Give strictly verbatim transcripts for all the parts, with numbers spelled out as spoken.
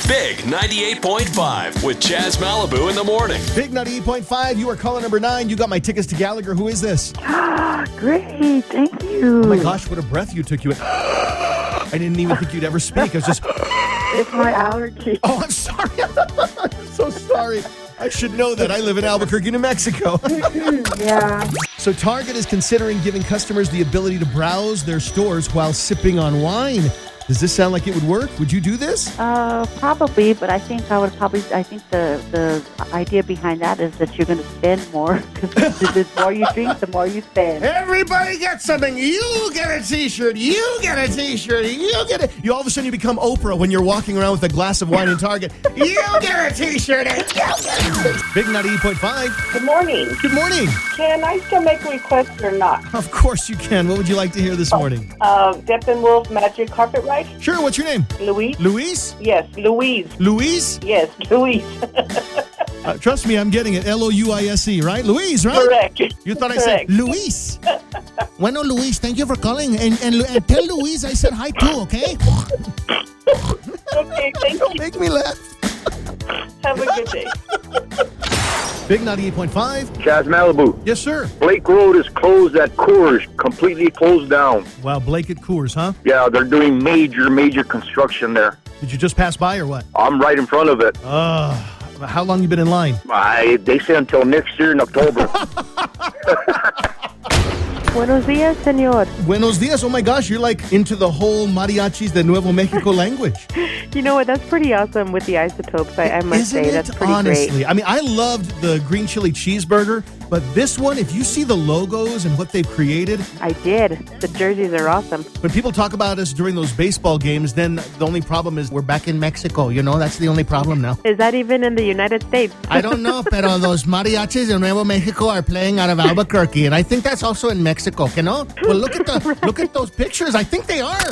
Big ninety-eight point five with Chaz Malibu in the morning. Big ninety-eight point five, you are caller number nine. You got my tickets to Gallagher. Who is this? Great, thank you. Oh my gosh, what a breath you took. You went, I didn't even think you'd ever speak. I was just, It's my allergy. oh, I'm sorry. I'm so sorry. I should know that. I live in Albuquerque, New Mexico. Yeah. So Target is considering giving customers the ability to browse their stores while sipping on wine. Does this sound like it would work? Would you do this? Uh, probably, but I think I would probably, I think the, the idea behind that is that you're going to spend more. Because the more you drink, the more you spend. Everybody gets something. You get a T-shirt. You get a T-shirt. You get it. You all of a sudden you become Oprah when you're walking around with a glass of wine in Target. You get a T-shirt. And you get it. Big ninety-eight point five. Good morning. Good morning. Can I still make a request or not? Of course you can. What would you like to hear this morning? Uh, Steppenwolf Magic Carpet Ride? Sure. What's your name? Louise? Luis? Yes, Louise. Louise? Yes, Louise. Uh, trust me, I'm getting it. L O U I S E, right? Louise, right? Correct. You thought I said Correct. Luis. Bueno, Luis, thank you for calling. And, and, and tell Luis I said hi too, okay? Okay, thank Don't you. make me laugh. Have a good day. Big ninety-eight point five. Chaz Malibu. Yes, sir. Blake Road is closed at Coors, completely closed down. Wow, Blake at Coors, huh? Yeah, they're doing major, major construction there. Did you just pass by or what? I'm right in front of it. Uh, how long you been in line? I, they say until next year in October. Buenos dias, senor. Buenos dias. Oh my gosh, you're like into the whole mariachis de Nuevo Mexico language. You know what? That's pretty awesome with the isotopes. I, I must Isn't say it? that's pretty Honestly, great. I mean, I loved the green chili cheeseburger, but this one, if you see the logos and what they've created, I did. The jerseys are awesome. when people talk about us during those baseball games, then the only problem is we're back in Mexico. You know, that's the only problem now. Is that even in the United States? I don't know, pero those mariachis de Nuevo Mexico are playing out of Albuquerque, and I think that's also in Mexico, you know? Well, look at the Right. look at those pictures. I think they are.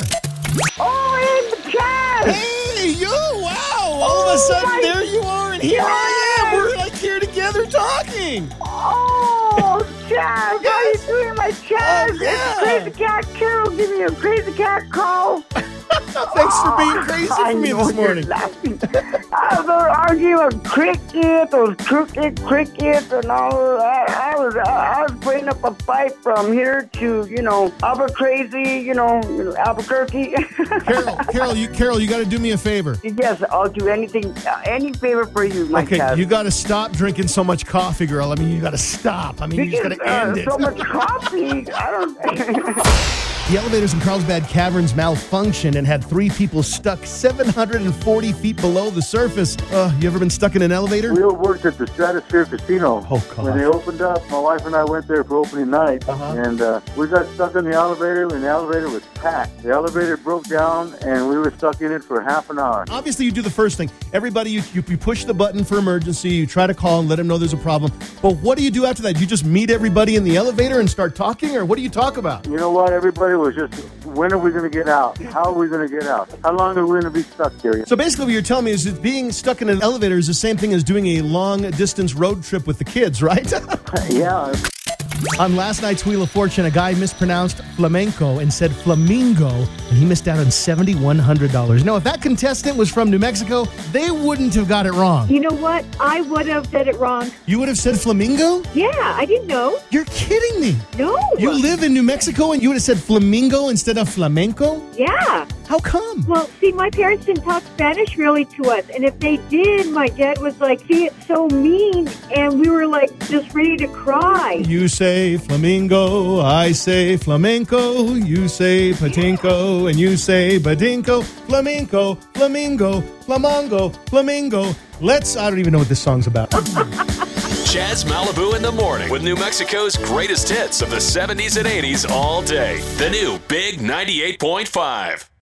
Oh, it's Chaz! Hey, you! Wow! All of a sudden, my there you are, and here I am. We're like here together talking. Oh, Chaz! How Yes. you doing, my Chaz? Oh, yeah. It's Crazy Cat Carol. Give me a Crazy Cat call. Thanks for being crazy I for me know this morning. You're laughing. I was arguing with cricket, those crooked crickets, and all. I, I was, I was putting up a fight from here to, you know, Albuquerque, you know, Albuquerque. Carol, Carol, you Carol, you got to do me a favor. Yes, I'll do anything, uh, any favor for you, my Okay, Chaz. you got to stop drinking so much coffee, girl. I mean, you got to stop. I mean, you just got Because, to end uh, it. so much coffee. I don't. The elevators in Carlsbad Caverns malfunctioned and had three people stuck seven hundred forty feet below the surface. Uh, you ever been stuck in an elevator? We all worked at the Stratosphere Casino. Oh, God. When they opened up, my wife and I went there for opening night, Uh-huh. and uh, we got stuck in the elevator, and the elevator was packed. The elevator broke down, and we were stuck in it for half an hour. Obviously, you do the first thing. Everybody, you, you, you push the button for emergency. You try to call and let them know there's a problem. But what do you do after that? You just meet everybody in the elevator and start talking? Or what do you talk about? You know what? Everybody was just, when are we going to get out? How are we going to get out? How long are we going to be stuck here? So basically what you're telling me is that being stuck in an elevator is the same thing as doing a long-distance road trip with the kids, right? Yeah. On last night's Wheel of Fortune, a guy mispronounced flamenco and said flamingo, and he missed out on seven thousand one hundred dollars. Now, if that contestant was from New Mexico, they wouldn't have got it wrong. You know what? I would have said it wrong. You would have said flamingo? Yeah, I didn't know. You're kidding me. No. You live in New Mexico and you would have said flamingo instead of flamenco? Yeah. How come? Well, see, my parents didn't talk Spanish really to us. And if they did, my dad was like, see, it's so mean. And we were like just ready to cry. You say flamingo, I say flamenco, you say patinko, and you say badinko, flamenco, flamingo, flamongo, flamingo. Let's, I don't even know what this song's about. Chaz Malibu in the morning with New Mexico's greatest hits of the seventies and eighties all day. The new Big ninety-eight point five.